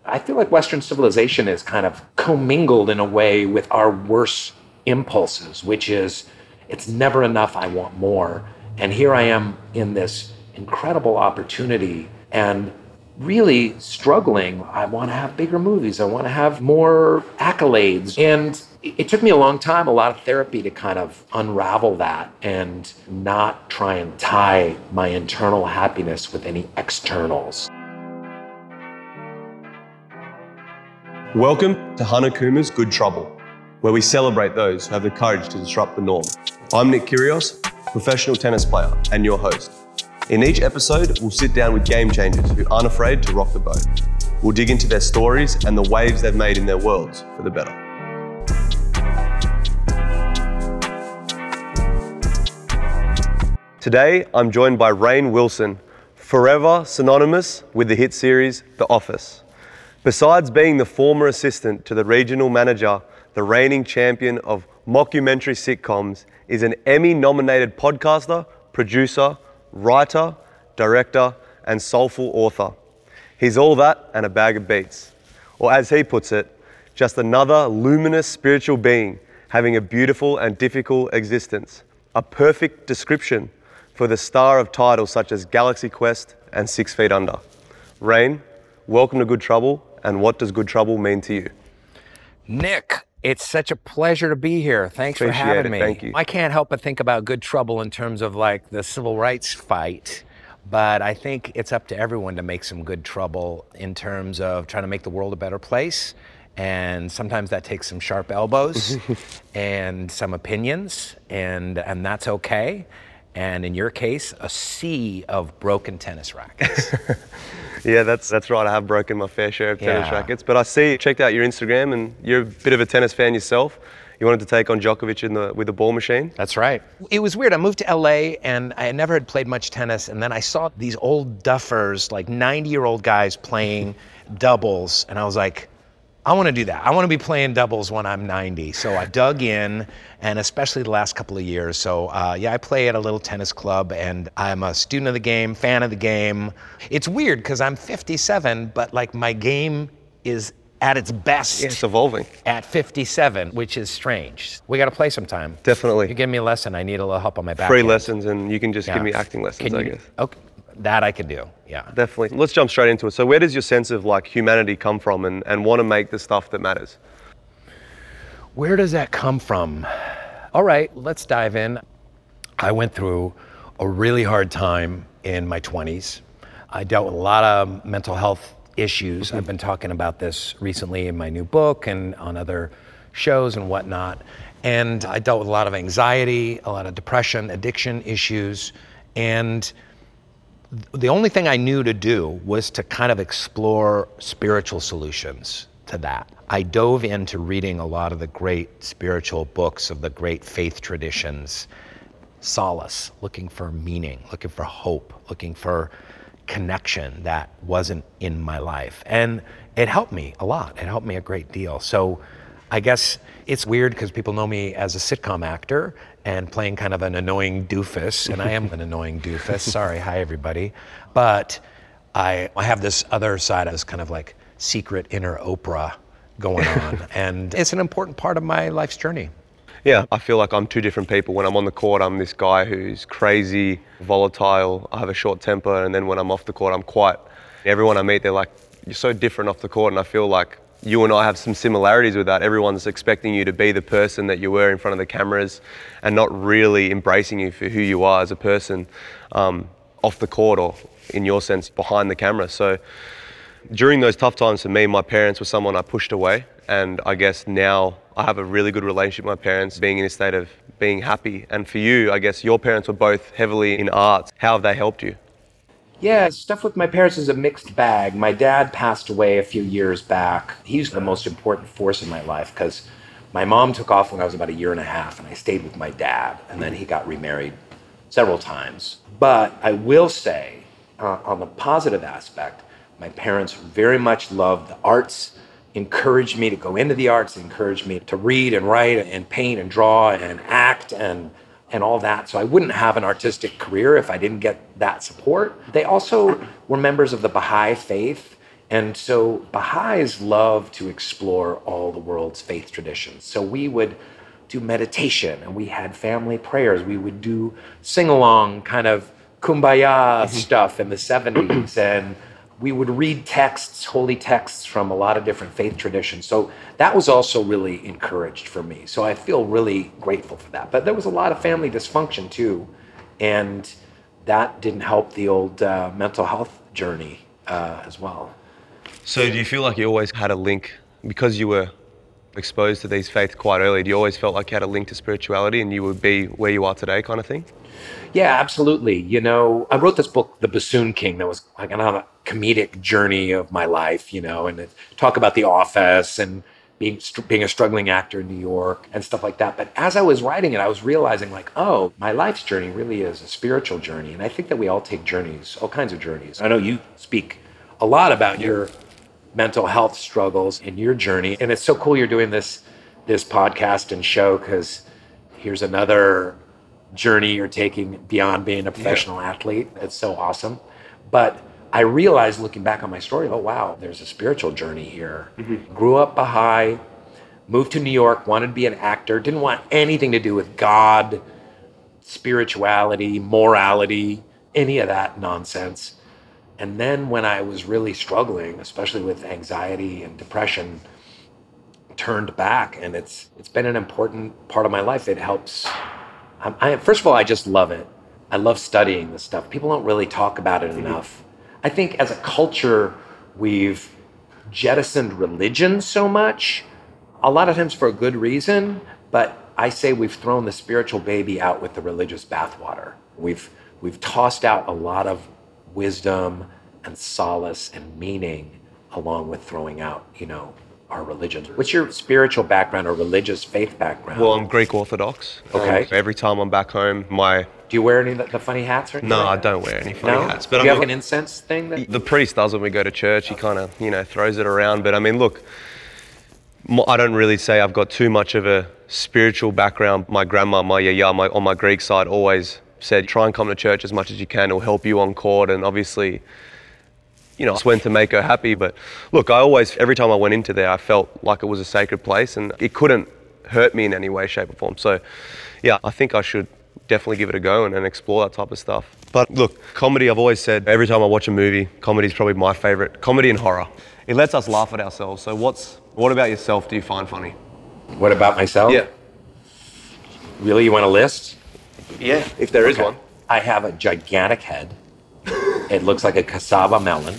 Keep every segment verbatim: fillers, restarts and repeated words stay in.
I feel like Western civilization is kind of commingled in a way with our worst impulses, which is, it's never enough, I want more. And here I am in this incredible opportunity and really struggling. I want to have bigger movies. I want to have more accolades. And it took me a long time, a lot of therapy to kind of unravel that and not try and tie my internal happiness with any externals. Welcome to Hanakuma's Good Trouble, where we celebrate those who have the courage to disrupt the norm. I'm Nick Kyrgios, professional tennis player and your host. In each episode, we'll sit down with game changers who aren't afraid to rock the boat. We'll dig into their stories and the waves they've made in their worlds for the better. Today, I'm joined by Rainn Wilson, forever synonymous with the hit series The Office. Besides being the former assistant to the regional manager, the reigning champion of mockumentary sitcoms is an Emmy-nominated podcaster, producer, writer, director, and soulful author. He's all that and a bag of beats. Or as he puts it, just another luminous spiritual being having a beautiful and difficult existence. A perfect description for the star of titles such as Galaxy Quest and Six Feet Under. Rainn, welcome to Good Trouble. And what does Good Trouble mean to you? Nick, it's such a pleasure to be here. Thanks Appreciate for having it. me. Thank you. I can't help but think about Good Trouble in terms of like the civil rights fight, but I think it's up to everyone to make some good trouble in terms of trying to make the world a better place. And sometimes that takes some sharp elbows and some opinions, and and that's okay. And in your case, a sea of broken tennis rackets. Yeah, that's that's right. I have broken my fair share of tennis Yeah. rackets. But I see, checked out your Instagram, and you're a bit of a tennis fan yourself. You wanted to take on Djokovic in the with the ball machine. That's right. It was weird. I moved to L A and I never had played much tennis. And then I saw these old duffers, like ninety-year-old guys playing doubles. And I was like, I want to do that. I want to be playing doubles when I'm ninety. So I dug in, and especially the last couple of years. So uh, yeah, I play at a little tennis club, and I'm a student of the game, fan of the game. It's weird because I'm fifty-seven, but like my game is at its best. Yeah, it's evolving. At fifty-seven, which is strange. We got to play sometime. Definitely. You give me a lesson. I need a little help on my back. Free end. lessons, and you can just Yeah. give me acting lessons, Can I you- guess. Okay, that I could do. Yeah. Definitely. Let's jump straight into it. So where does your sense of like humanity come from and, and want to make the stuff that matters? Where does that come from? All right, let's dive in. I went through a really hard time in my twenties. I dealt with a lot of mental health issues. I've been talking about this recently in my new book and on other shows and whatnot. And I dealt with a lot of anxiety, a lot of depression, addiction issues. And the only thing I knew to do was to kind of explore spiritual solutions to that. I dove into reading a lot of the great spiritual books of the great faith traditions, solace, looking for meaning, looking for hope, looking for connection that wasn't in my life. And it helped me a lot. It helped me a great deal. So I guess it's weird because people know me as a sitcom actor and playing kind of an annoying doofus, and I am an annoying doofus. Sorry, hi everybody. But I, I have this other side, this kind of like secret inner Oprah going on, and it's an important part of my life's journey. Yeah, I feel like I'm two different people. When I'm on the court, I'm this guy who's crazy, volatile, I have a short temper, and then when I'm off the court, I'm quiet. Everyone I meet, they're like, you're so different off the court, and I feel like you and I have some similarities with that. Everyone's expecting you to be the person that you were in front of the cameras and not really embracing you for who you are as a person um, off the court, or in your sense, behind the camera. So during those tough times for me, my parents were someone I pushed away. And I guess now I have a really good relationship with my parents, being in a state of being happy. And for you, I guess your parents were both heavily in arts. How have they helped you? Yeah, stuff with my parents is a mixed bag. My dad passed away a few years back. He's the most important force in my life because my mom took off when I was about a year and a half, and I stayed with my dad, and then he got remarried several times. But I will say, uh, on the positive aspect, my parents very much loved the arts, encouraged me to go into the arts, encouraged me to read and write and paint and draw and act and and all that. So I wouldn't have an artistic career if I didn't get that support. They also were members of the Baha'i faith, And so Baha'is love to explore all the world's faith traditions. So we would do meditation, and we had family prayers. We would do sing-along kind of kumbaya stuff in the seventies, and we would read texts, holy texts from a lot of different faith traditions. So that was also really encouraged for me. So I feel really grateful for that. But there was a lot of family dysfunction too, and that didn't help the old uh, mental health journey uh, as well. So do you feel like you always had a link, because you were exposed to these faiths quite early, do you always felt like you had a link to spirituality and you would be where you are today kind of thing? Yeah, absolutely. You know, I wrote this book, The Bassoon King, that was like another comedic journey of my life, you know, and it talk about the office and being being a struggling actor in New York and stuff like that. But as I was writing it, I was realizing like, oh, my life's journey really is a spiritual journey. And I think that we all take journeys, all kinds of journeys. I know you speak a lot about your mental health struggles in your journey. And it's so cool you're doing this, this podcast and show, because here's another journey you're taking beyond being a professional yeah. athlete. It's so awesome. But I realized looking back on my story, oh, wow, there's a spiritual journey here. Mm-hmm. Grew up Baha'i, moved to New York, wanted to be an actor, didn't want anything to do with God, spirituality, morality, any of that nonsense. And then when I was really struggling, especially with anxiety and depression, turned back, and it's it's been an important part of my life. It helps. I, I, first of all, I just love it. I love studying this stuff. People don't really talk about it enough. I think as a culture, we've jettisoned religion so much, a lot of times for a good reason, but I say we've thrown the spiritual baby out with the religious bathwater. We've we've tossed out a lot of wisdom and solace and meaning along with throwing out, you know, our religions. What's your spiritual background or religious faith background? Well, I'm Greek Orthodox. Okay. Um, every time I'm back home, my... Do you wear any of the, the funny hats or anything? No, like I don't wear any funny no? hats. But Do you I'm have like, an incense thing? That... The priest does when we go to church. He kind of, you know, throws it around. But I mean, look, I don't really say I've got too much of a spiritual background. My grandma, my yaya, my, on my Greek side always said, try and come to church as much as you can. It'll help you on court. And obviously, you know, it's when to make her happy. But look, I always, every time I went into there, I felt like it was a sacred place and it couldn't hurt me in any way, shape or form. So yeah, I think I should definitely give it a go and, and explore that type of stuff. But look, comedy, I've always said, every time I watch a movie, comedy is probably my favorite. Comedy and horror. It lets us laugh at ourselves. So what's, what about yourself do you find funny? What about myself? Yeah. Really, you want a list? Yeah, if there is Okay. one. I have a gigantic head. It looks like a cassava melon.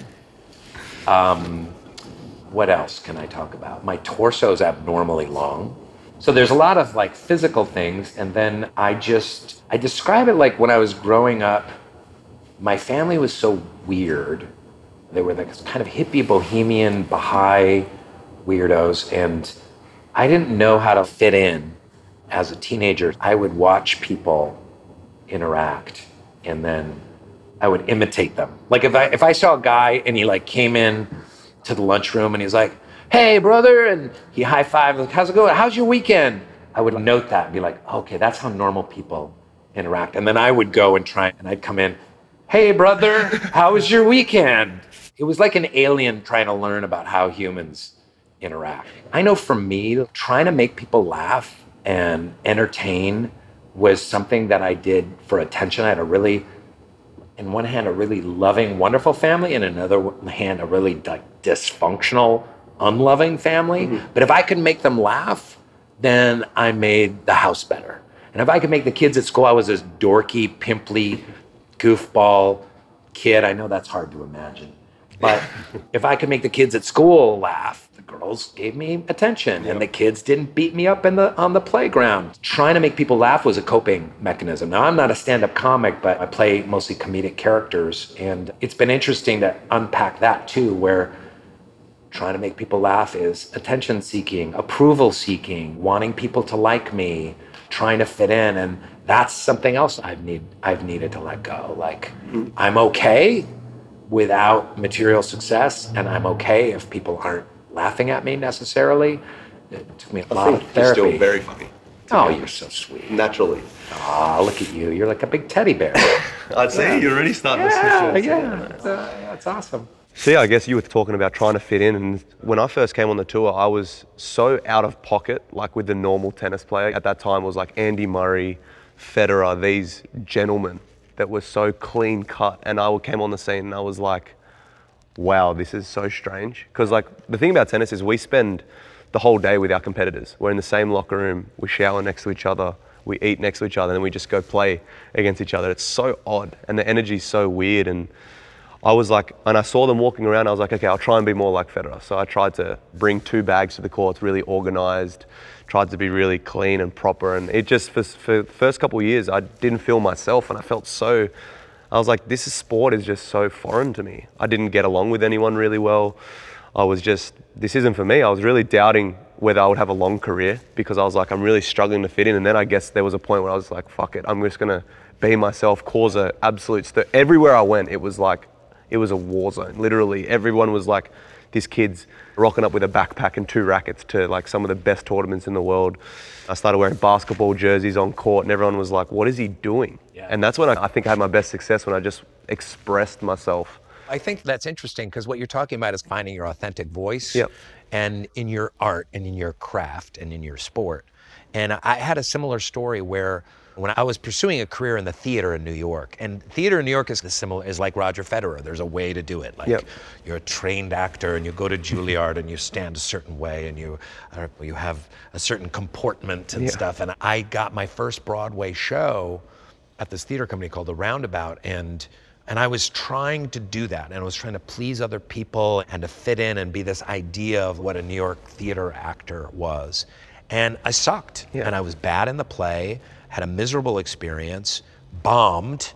Um, what else can I talk about? My torso is abnormally long. So there's a lot of like physical things. And then I just, I describe it like when I was growing up, my family was so weird. They were like kind of hippie, bohemian, Baha'i weirdos. And I didn't know how to fit in. As a teenager, I would watch people interact and then I would imitate them. Like if I if I saw a guy and he like came in to the lunchroom and he's like, hey brother, and he high-fived, like, how's it going? How's your weekend? I would note that and be like, okay, that's how normal people interact. And then I would go and try and I'd come in, hey brother, how was your weekend? It was like an alien trying to learn about how humans interact. I know for me, trying to make people laugh and entertain was something that I did for attention. I had a really, in one hand, a really loving, wonderful family, and in another hand, a really like, dysfunctional, unloving family. Mm-hmm. But if I could make them laugh, then I made the house better. And if I could make the kids at school, I was this dorky, pimply, goofball kid. I know that's hard to imagine. But if I could make the kids at school laugh, the girls gave me attention, yep. And the kids didn't beat me up in the on the playground. Trying to make people laugh was a coping mechanism. Now, I'm not a stand-up comic, but I play mostly comedic characters. And it's been interesting to unpack that too, where trying to make people laugh is attention-seeking, approval-seeking, wanting people to like me, trying to fit in. And that's something else I've need I've needed to let go. Like, mm-hmm. I'm okay without material success, and I'm okay if people aren't laughing at me necessarily. It took me a I lot think of therapy. You're still very funny. Oh, you're so sweet. Naturally. Ah, look at you. You're like a big teddy bear. I'd say yeah. you're already starting yeah, to switch. Yeah, yeah. That's, uh, that's awesome. So yeah, I guess you were talking about trying to fit in, and when I first came on the tour, I was so out of pocket, like with the normal tennis player. At that time, it was like Andy Murray, Federer, these gentlemen that were so clean cut, and I came on the scene and I was like, wow, this is so strange. Because like the thing about tennis is we spend the whole day with our competitors. We're in the same locker room, we shower next to each other, we eat next to each other, and then we just go play against each other. It's so odd, and the energy's so weird. And I was like, and I saw them walking around, I was like, okay, I'll try and be more like Federer. So I tried to bring two bags to the courts, really organized, tried to be really clean and proper. And it just, for, for the first couple of years, I didn't feel myself, and I felt so, I was like, this is, sport is just so foreign to me. I didn't get along with anyone really well. I was just, this isn't for me. I was really doubting whether I would have a long career, because I was like, I'm really struggling to fit in. And then I guess there was a point where I was like, fuck it, I'm just gonna be myself, cause a absolute stir. Everywhere I went, it was like, it was a war zone. Literally, everyone was like, this kid's rocking up with a backpack and two rackets to like some of the best tournaments in the world. I started wearing basketball jerseys on court, and everyone was like, what is he doing? Yeah. And that's when I, I think I had my best success, when I just expressed myself. I think that's interesting, because what you're talking about is finding your authentic voice. Yep. And in your art and in your craft and in your sport. And I had a similar story where when I was pursuing a career in the theater in New York, and theater in New York is similar, is like Roger Federer. There's a way to do it. Like, yep. You're a trained actor, and you go to Juilliard and you stand a certain way, and you uh, you have a certain comportment and yeah. stuff. And I got my first Broadway show at this theater company called The Roundabout, and and I was trying to do that, and I was trying to please other people and to fit in and be this idea of what a New York theater actor was. And I sucked, yeah. and I was bad in the play, had a miserable experience, bombed,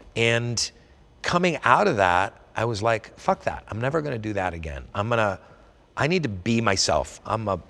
and coming out of that, I was like, fuck that, I'm never gonna do that again. I'm gonna, I need to be myself. I'm a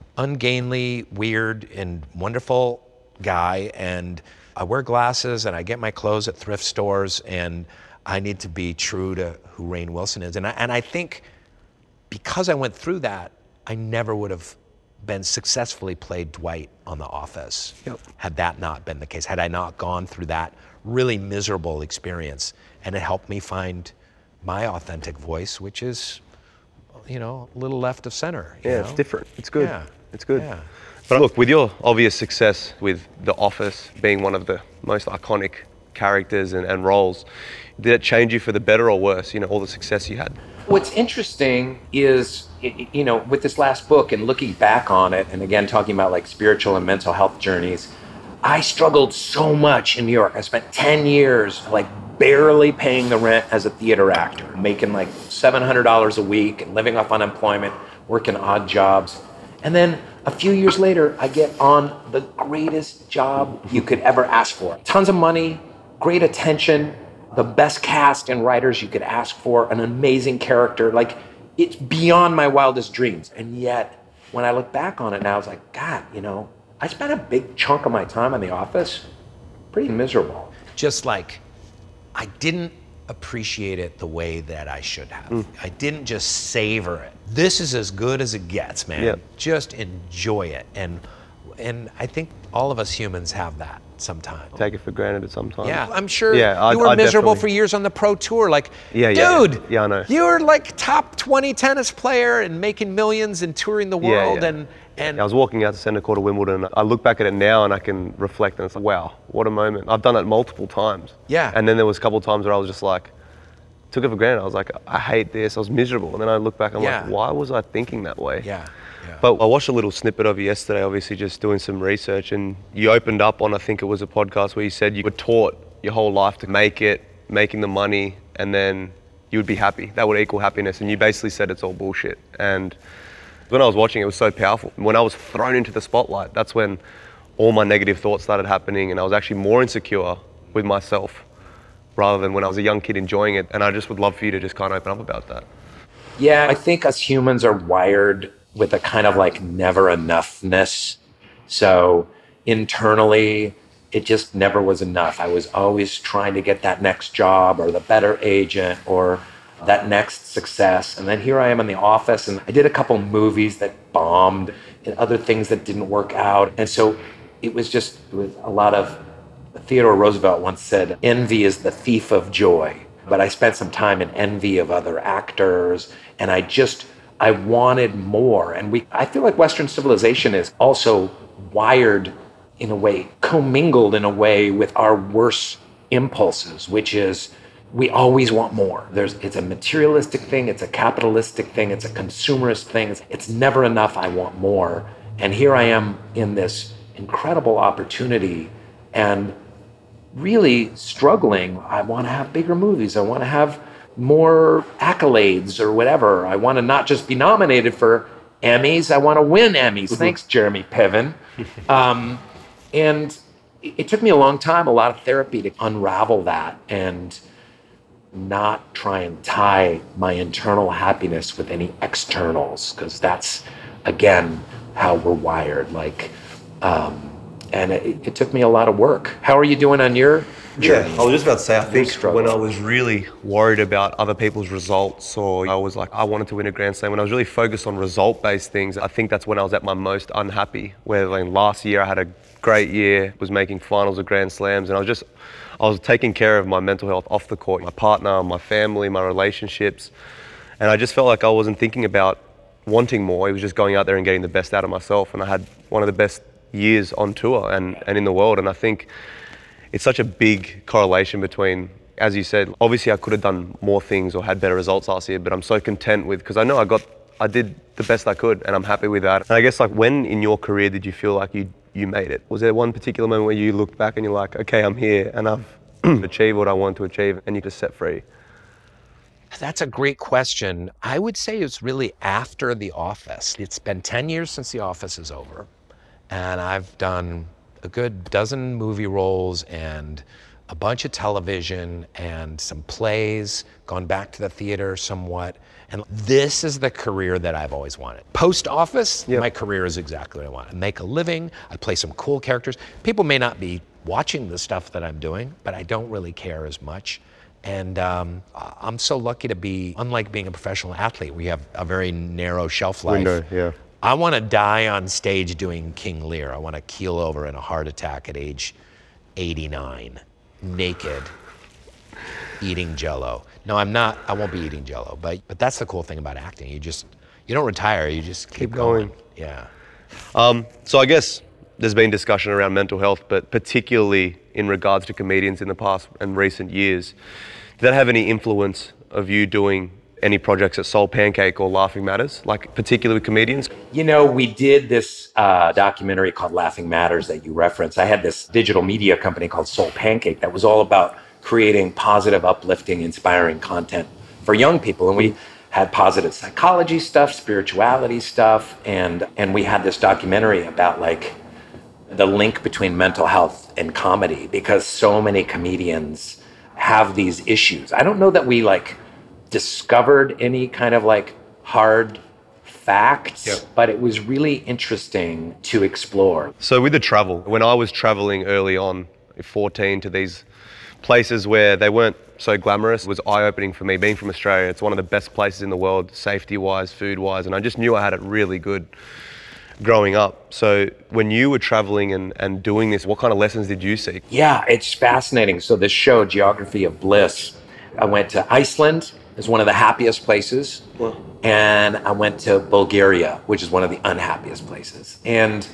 ungainly, weird, and wonderful guy, and I wear glasses, and I get my clothes at thrift stores, and I need to be true to who Rainn Wilson is. And I, and I think because I went through that, I never would have been successfully played Dwight on The Office, yep. had that not been the case, had I not gone through that really miserable experience. And it helped me find my authentic voice, which is, you know, a little left of center. You yeah, know? It's different. It's good. Yeah. It's good. Yeah. But look, with your obvious success with The Office being one of the most iconic characters and, and roles, did it change you for the better or worse, you know, all the success you had? What's interesting is, you know, with this last book and looking back on it, and again, talking about like spiritual and mental health journeys, I struggled so much in New York. I spent ten years like barely paying the rent as a theater actor, making like seven hundred dollars a week and living off unemployment, working odd jobs. And then a few years later, I get on the greatest job you could ever ask for. Tons of money, great attention, the best cast and writers you could ask for, an amazing character. Like, it's beyond my wildest dreams. And yet, when I look back on it now, I was like, God, you know, I spent a big chunk of my time on The Office pretty miserable. Just like, I didn't appreciate it the way that I should have. Mm. I didn't just savor it. This is as good as it gets, man. Yep. Just enjoy it. And and I think all of us humans have that sometimes. Take it for granted at some time. Yeah, I'm sure yeah, I, you were I miserable definitely... for years on the pro tour. Like, yeah, yeah, dude, yeah. yeah, I know. You were like top twenty tennis player and making millions and touring the world. Yeah, yeah. and and I was walking out to Centre Court of Wimbledon. I look back at it now and I can reflect, and it's like, wow, what a moment. I've done it multiple times. Yeah. And then there was a couple of times where I was just like, took it for granted. I was like, I hate this. I was miserable. And then I look back, I'm yeah. like, why was I thinking that way? Yeah. yeah. But I watched a little snippet of you yesterday, obviously just doing some research, and you opened up on, I think it was a podcast where you said you were taught your whole life to make it, making the money, and then you would be happy. That would equal happiness. And you basically said it's all bullshit. And when I was watching, it was so powerful. When I was thrown into the spotlight, that's when all my negative thoughts started happening, and I was actually more insecure with myself rather than when I was a young kid enjoying it. And I just would love for you to just kind of open up about that. Yeah, I think us humans are wired with a kind of like never enoughness. So internally, it just never was enough. I was always trying to get that next job or the better agent or that next success. And then here I am in The Office, and I did a couple movies that bombed and other things that didn't work out. And so it was just, it was a lot of, Theodore Roosevelt once said, envy is the thief of joy. but I spent some time in envy of other actors, and I just, I wanted more. And we, I feel like Western civilization is also wired in a way, commingled in a way with our worst impulses, which is we always want more. There's, it's a materialistic thing, it's a capitalistic thing, it's a consumerist thing. It's, it's never enough, I want more. And here I am in this incredible opportunity and really struggling. I want to have bigger movies. I want to have more accolades or whatever. I want to not just be nominated for Emmys, I want to win Emmys. Thanks, Jeremy Piven. Um, and it, it took me a long time, a lot of therapy to unravel that and not try and tie my internal happiness with any externals, because that's, again, how we're wired. Like, um, and it, it took me a lot of work. How are you doing on your journey? Yeah, I was just about to say, I think struggle. when I was really worried about other people's results, or I was like, I wanted to win a Grand Slam, when I was really focused on result-based things, I think that's when I was at my most unhappy. Where like last year I had a great year, was making finals of Grand Slams, and I was just, I was taking care of my mental health off the court, my partner, my family, my relationships, and I just felt like I wasn't thinking about wanting more. It was just going out there and getting the best out of myself, and I had one of the best years on tour and, and in the world. And I think it's such a big correlation between, as you said, obviously I could have done more things or had better results last year, but I'm so content with, because I know I got, I did the best I could and I'm happy with that. And I guess like when in your career did you feel like you you made it? Was there one particular moment where you looked back and you're like, okay, I'm here and I've achieved what I want to achieve, and you just set free? That's a great question. I would say it's really after The Office. It's been ten years since The Office is over, and I've done a good dozen movie roles and a bunch of television and some plays, gone back to the theater somewhat. And this is the career that I've always wanted. Post-Office, yep. My career is exactly what I want. I make a living, I play some cool characters. People may not be watching the stuff that I'm doing, but I don't really care as much. And um, I'm so lucky to be, unlike being a professional athlete, we have a very narrow shelf life. Window, yeah. I want to die on stage doing King Lear. I want to keel over in a heart attack at age eighty-nine, naked, eating Jell-O. No, I'm not, I won't be eating Jell-O, but but that's the cool thing about acting. You just, you don't retire, you just keep, keep going. going. Yeah. Um, so I guess there's been discussion around mental health, but particularly in regards to comedians in the past and recent years. Did that have any influence of you doing any projects at Soul Pancake or Laughing Matters, like particularly with comedians? You know, we did this uh, documentary called Laughing Matters that you referenced. I had this digital media company called Soul Pancake that was all about creating positive, uplifting, inspiring content for young people. And we had positive psychology stuff, spirituality stuff, and and we had this documentary about like the link between mental health and comedy, because so many comedians have these issues. I don't know that we like discovered any kind of like hard facts, yep. But it was really interesting to explore. So with the travel, when I was traveling early on, fourteen, to these places where they weren't so glamorous, it was eye-opening for me. Being from Australia, it's one of the best places in the world, safety-wise, food-wise, and I just knew I had it really good growing up. So when you were traveling and, and doing this, what kind of lessons did you see? Yeah, it's fascinating. So this show, Geography of Bliss, I went to Iceland. It's one of the happiest places. Wow. And I went to Bulgaria, which is one of the unhappiest places. And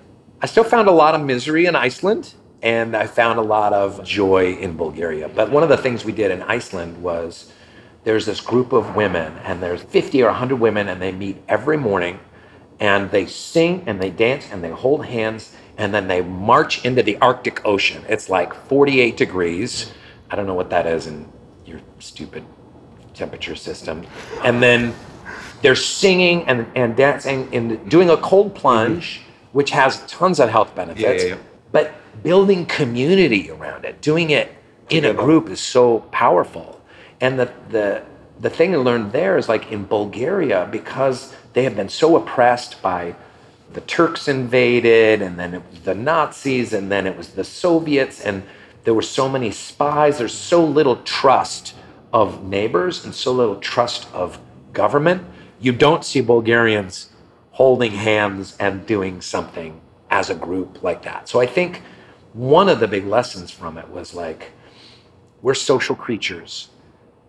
I still found a lot of misery in Iceland, and I found a lot of joy in Bulgaria. But one of the things we did in Iceland was there's this group of women, and there's fifty or one hundred women, and they meet every morning, and they sing and they dance and they hold hands, and then they march into the Arctic Ocean. It's like forty-eight degrees. I don't know what that is in your stupid temperature system. And then they're singing and, and dancing and doing a cold plunge, which has tons of health benefits, yeah, yeah, yeah. But building community around it, doing it in a group is so powerful. And the, the, the thing I learned there is like in Bulgaria, because they have been so oppressed by the Turks invaded, and then it was the Nazis, and then it was the Soviets, and there were so many spies, there's so little trust of neighbors and so little trust of government. You don't see Bulgarians holding hands and doing something as a group like that. So I think one of the big lessons from it was like, we're social creatures.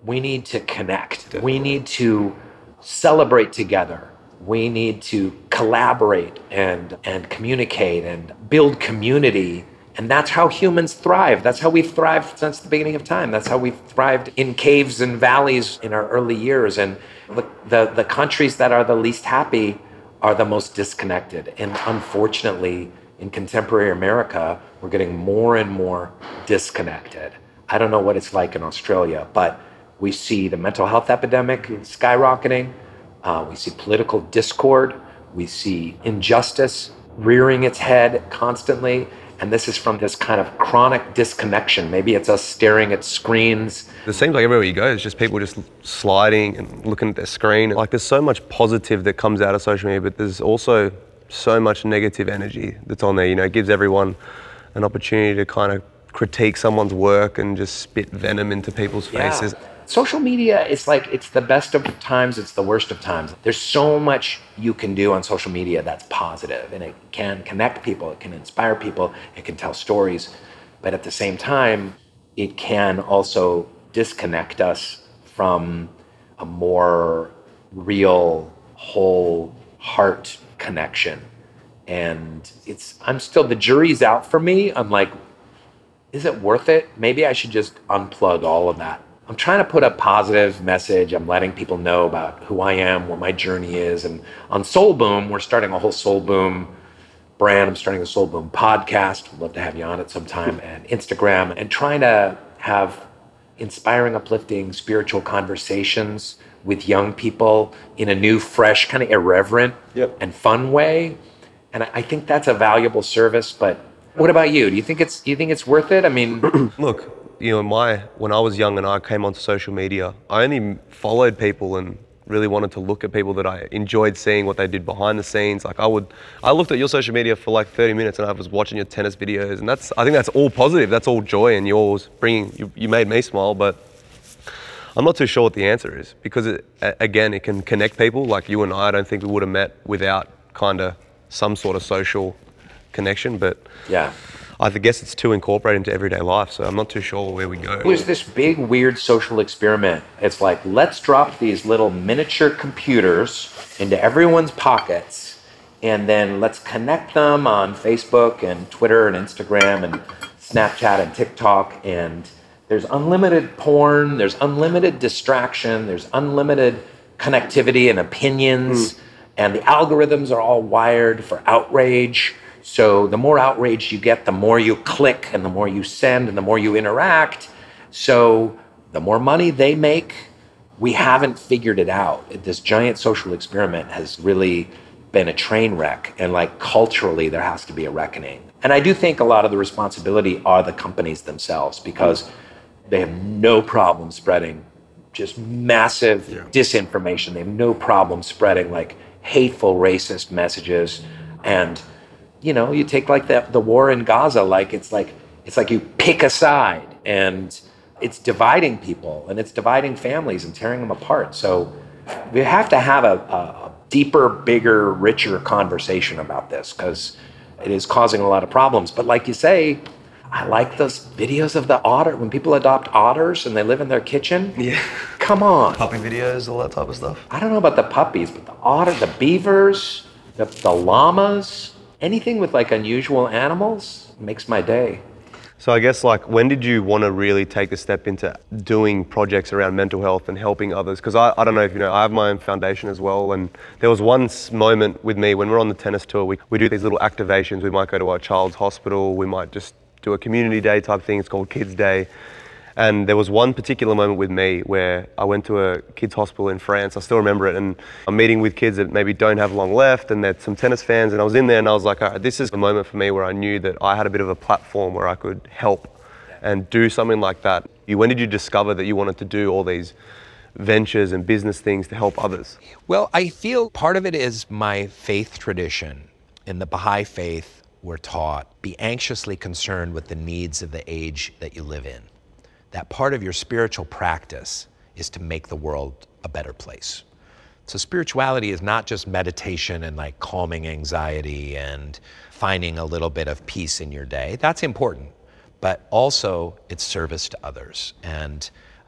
we need to connect. We need to celebrate together. We need to collaborate and, and communicate and build community. And that's how humans thrive. That's how we've thrived since the beginning of time. That's how we've thrived in caves and valleys in our early years. And the, the, the countries that are the least happy are the most disconnected. And unfortunately, in contemporary America, we're getting more and more disconnected. I don't know what it's like in Australia, but we see the mental health epidemic skyrocketing. Uh, we see political discord. We see injustice rearing its head constantly. And this is from this kind of chronic disconnection. Maybe it's us staring at screens. It seems like everywhere you go, it's just people just sliding and looking at their screen. Like there's so much positive that comes out of social media, but there's also so much negative energy that's on there. You know, it gives everyone an opportunity to kind of critique someone's work and just spit venom into people's faces. Yeah. Social media is like, it's the best of times, it's the worst of times. There's so much you can do on social media that's positive, and it can connect people, it can inspire people, it can tell stories. But at the same time, it can also disconnect us from a more real, whole heart connection. And it's, I'm still, the jury's out for me. I'm like, is it worth it? Maybe I should just unplug all of that. I'm trying to put a positive message. I'm letting people know about who I am, what my journey is. And on Soul Boom, we're starting a whole Soul Boom brand. I'm starting a Soul Boom podcast. I'd love to have you on it sometime. And Instagram, and trying to have inspiring, uplifting, spiritual conversations with young people in a new, fresh, kind of irreverent yep. and fun way. And I think that's a valuable service. But what about you? Do you think it's, do you think it's worth it? I mean, look, you know, my when I was young and I came onto social media, I only followed people and really wanted to look at people that I enjoyed seeing what they did behind the scenes. Like I would, I looked at your social media for like thirty minutes and I was watching your tennis videos, and that's, I think that's all positive. That's all joy, and yours bringing, you, you made me smile. But I'm not too sure what the answer is, because it, again, it can connect people. Like you and I, I don't think we would have met without kind of some sort of social connection. But yeah. I guess it's too incorporated into everyday life, so I'm not too sure where we go. It was this big, weird social experiment. It's like, let's drop these little miniature computers into everyone's pockets, and then let's connect them on Facebook and Twitter and Instagram and Snapchat and TikTok. And there's unlimited porn, there's unlimited distraction, there's unlimited connectivity and opinions, mm. and the algorithms are all wired for outrage. So the more outrage you get, the more you click and the more you send and the more you interact. So the more money they make. We haven't figured it out. This giant social experiment has really been a train wreck. And like culturally, there has to be a reckoning. And I do think a lot of the responsibility are the companies themselves, because they have no problem spreading just massive yeah. disinformation. They have no problem spreading like hateful, racist messages. And you know, you take like the, the war in Gaza, like it's like it's like you pick a side, and it's dividing people and it's dividing families and tearing them apart. So we have to have a, a deeper, bigger, richer conversation about this, because it is causing a lot of problems. But like you say, I like those videos of the otter, when people adopt otters and they live in their kitchen. Yeah. Come on. Puppy videos, all that type of stuff. I don't know about the puppies, but the otter, the beavers, the, the llamas, anything with like unusual animals makes my day. So I guess like, when did you want to really take the step into doing projects around mental health and helping others? Because I, I don't know if you know, I have my own foundation as well. And there was one moment with me when we're on the tennis tour, we, we do these little activations. We might go to our child's hospital. We might just do a community day type thing. It's called Kids Day. And there was one particular moment with me where I went to a kids hospital in France. I still remember it. And I'm meeting with kids that maybe don't have long left, and there's some tennis fans. And I was in there and I was like, all right, this is the moment for me where I knew that I had a bit of a platform where I could help and do something like that. You, when did you discover that you wanted to do all these ventures and business things to help others? Well, I feel part of it is my faith tradition. In the Baha'i faith, we're taught, be anxiously concerned with the needs of the age that you live in. That part of your spiritual practice is to make the world a better place. So spirituality is not just meditation and like calming anxiety and finding a little bit of peace in your day. That's important, but also it's service to others. And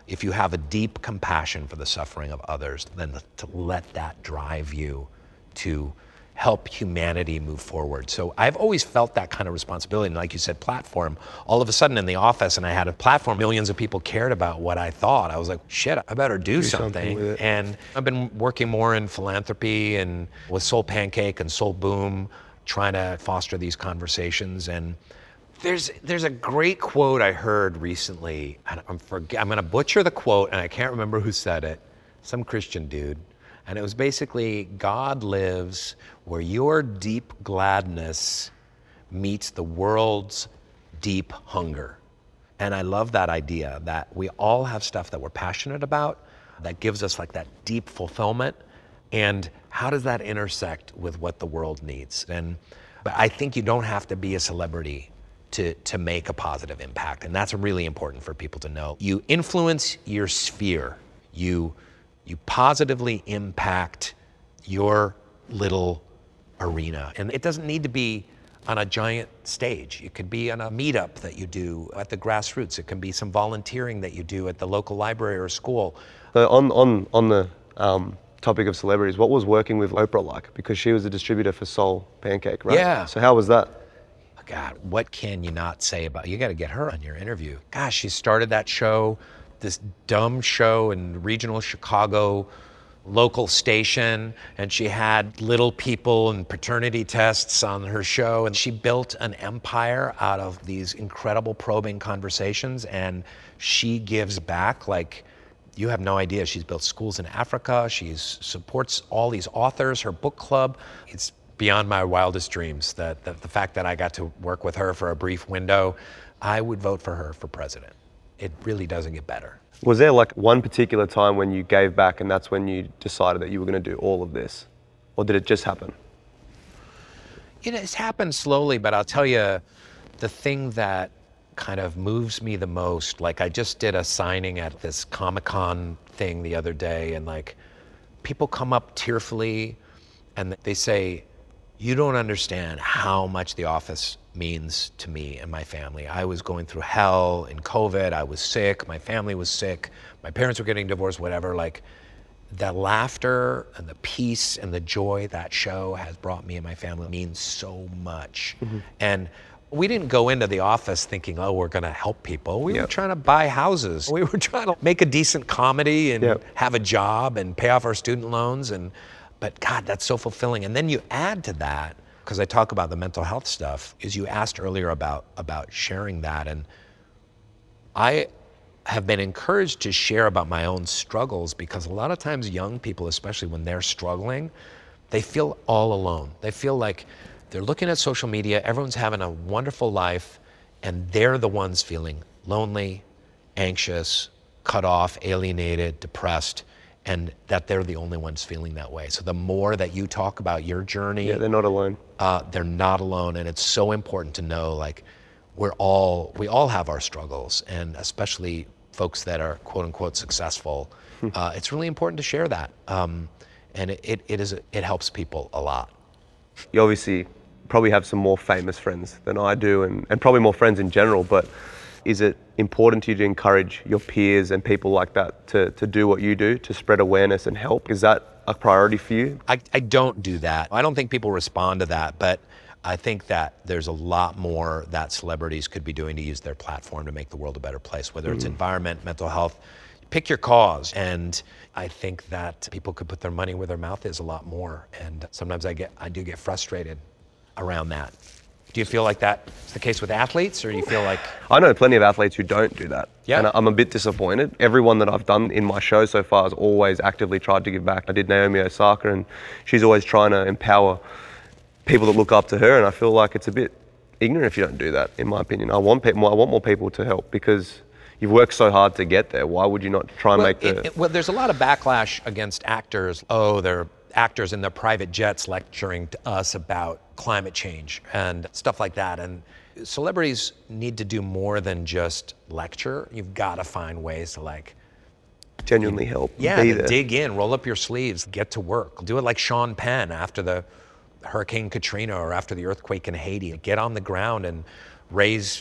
if you have a deep compassion for the suffering of others, then to let that drive you to help humanity move forward. So I've always felt that kind of responsibility. And like you said, platform, all of a sudden in the office, and I had a platform, millions of people cared about what I thought. I was like, shit, I better do, do something. something with it. And I've been working more in philanthropy and with Soul Pancake and Soul Boom, trying to foster these conversations. And there's there's a great quote I heard recently, and I'm forget, I'm gonna butcher the quote, and I can't remember who said it, some Christian dude. And it was basically, God lives where your deep gladness meets the world's deep hunger. And I love that idea that we all have stuff that we're passionate about that gives us like that deep fulfillment. And how does that intersect with what the world needs? And but I think you don't have to be a celebrity to, to make a positive impact. And that's really important for people to know. You influence your sphere. You You positively impact your little arena. And it doesn't need to be on a giant stage. It could be on a meetup that you do at the grassroots. It can be some volunteering that you do at the local library or school. So on, on, on the um, topic of celebrities, what was working with Oprah like? Because she was a distributor for Soul Pancake, right? Yeah. So how was that? God, what can you not say about, you gotta get her on your interview. Gosh, she started that show, this dumb show in regional Chicago local station, and she had little people and paternity tests on her show, and she built an empire out of these incredible probing conversations, and she gives back like you have no idea. She's built schools in Africa, she supports all these authors, her book club. It's beyond my wildest dreams that, that the fact that I got to work with her for a brief window. I would vote for her for president. It really doesn't get better. Was there like one particular time when you gave back and that's when you decided that you were going to do all of this? Or did it just happen? You know, it's happened slowly, but I'll tell you, the thing that kind of moves me the most, like I just did a signing at this Comic-Con thing the other day, and like people come up tearfully and they say, you don't understand how much The Office means to me and my family. I was going through hell in COVID, I was sick, my family was sick, my parents were getting divorced, whatever. Like the laughter and the peace and the joy that show has brought me and my family means so much. Mm-hmm. And we didn't go into The Office thinking, oh, we're gonna help people. We yep. were trying to buy houses. We were trying to make a decent comedy and yep. have a job and pay off our student loans. And but God, that's so fulfilling. And then you add to that, because I talk about the mental health stuff, is you asked earlier about, about sharing that. And I have been encouraged to share about my own struggles, because a lot of times young people, especially when they're struggling, they feel all alone. They feel like they're looking at social media, everyone's having a wonderful life, and they're the ones feeling lonely, anxious, cut off, alienated, depressed, and that they're the only ones feeling that way. So the more that you talk about your journey, yeah, they're not alone. Uh, they're not alone, and it's so important to know, like, we're all, we all have our struggles, and especially folks that are quote unquote successful. uh, it's really important to share that, um, and it, it, it is it helps people a lot. You obviously probably have some more famous friends than I do, and, and probably more friends in general, but is it important to you to encourage your peers and people like that to, to do what you do, to spread awareness and help? Is that a priority for you? I, I don't do that. I don't think people respond to that, but I think that there's a lot more that celebrities could be doing to use their platform to make the world a better place, whether it's mm. environment, mental health. Pick your cause. And I think that people could put their money where their mouth is a lot more. And sometimes I get, I do get frustrated around that. Do you feel like that's the case with athletes, or do you feel like... I know plenty of athletes who don't do that. Yeah. And I'm a bit disappointed. Everyone that I've done in my show so far has always actively tried to give back. I did Naomi Osaka, and she's always trying to empower people that look up to her, and I feel like it's a bit ignorant if you don't do that, in my opinion. I want people, I want more people to help, because you've worked so hard to get there. Why would you not try and well, make the... It, it, well, there's a lot of backlash against actors. Oh, they're actors in their private jets lecturing to us about climate change and stuff like that. And celebrities need to do more than just lecture. You've got to find ways to like genuinely help. Yeah, be to there. dig in, roll up your sleeves, get to work. Do it like Sean Penn after the Hurricane Katrina or after the earthquake in Haiti. Get on the ground and raise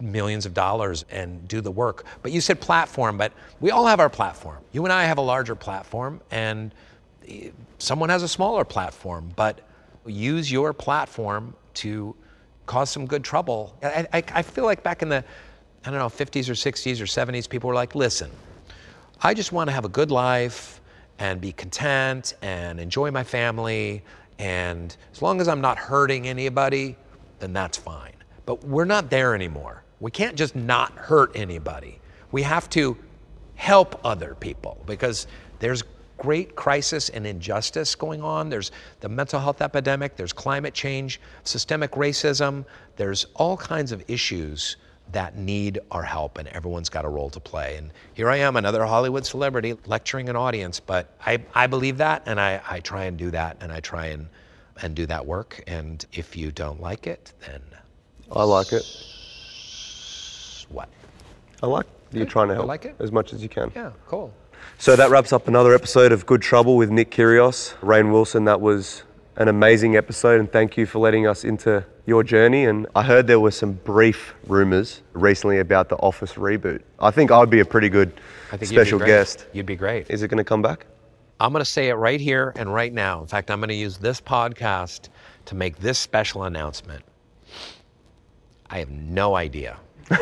millions of dollars and do the work. But you said platform, but we all have our platform. You and I have a larger platform, and someone has a smaller platform, but use your platform to cause some good trouble. I, I, I feel like back in the, I don't know, fifties or sixties or seventies, people were like, listen, I just want to have a good life and be content and enjoy my family, and as long as I'm not hurting anybody, then that's fine. But we're not there anymore. We can't just not hurt anybody. We have to help other people, because there's great crisis and injustice going on. There's the mental health epidemic, there's climate change, systemic racism, there's all kinds of issues that need our help, and everyone's got a role to play. And here I am, another Hollywood celebrity lecturing an audience, but I, I believe that, and I, I try and do that, and I try and, and do that work. And if you don't like it, then... I like it. What? I like you trying to help like it? as much as you can. Yeah, cool. So that wraps up another episode of Good Trouble with Nick Kyrgios. Rainn Wilson, that was an amazing episode, and thank you for letting us into your journey. And I heard there were some brief rumors recently about the Office reboot. I think I'd be a pretty good I think special you'd be great. guest. You'd be great. Is it going to come back? I'm going to say it right here and right now. In fact, I'm going to use this podcast to make this special announcement. I have no idea.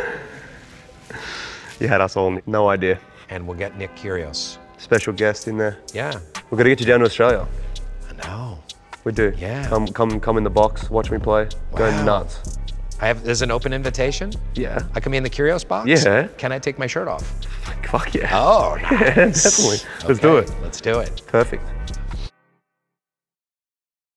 You had us all, no idea. And we'll get Nick Kyrgios. Special guest in there. Yeah. We're going to get you down to Australia. I know. We do. Yeah. Come, come, come in the box. Watch me play. Go Wow. nuts. I have. There's an open invitation. Yeah. I can be in the Kyrgios box. Yeah. Can I take my shirt off? Fuck yeah. Oh, nice. Yeah, definitely. Let's do Okay, it. Let's do it. Perfect.